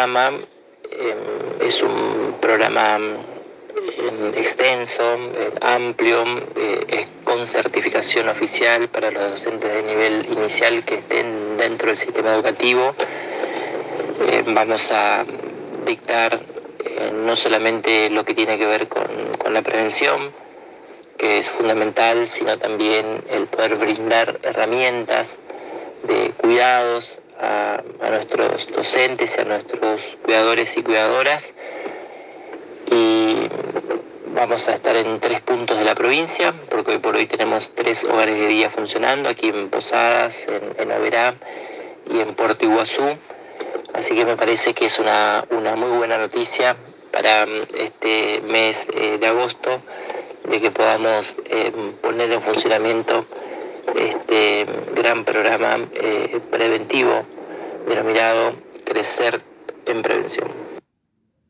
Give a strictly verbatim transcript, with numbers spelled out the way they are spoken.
programa eh, es un programa eh, extenso, eh, amplio, eh, es con certificación oficial para los docentes de nivel inicial que estén dentro del sistema educativo. Eh, vamos a dictar eh, no solamente lo que tiene que ver con, con la prevención, que es fundamental, sino también el poder brindar herramientas de cuidados a, a nuestros docentes y a nuestros cuidadores y cuidadoras. Y vamos a estar en tres puntos de la provincia, porque hoy por hoy tenemos tres hogares de día funcionando, aquí en Posadas, en, en Oberá y en Puerto Iguazú. Así que me parece que es una, una muy buena noticia para este mes eh, de agosto, de que podamos eh, poner en funcionamiento este gran programa eh, preventivo denominado Crecer en Prevención.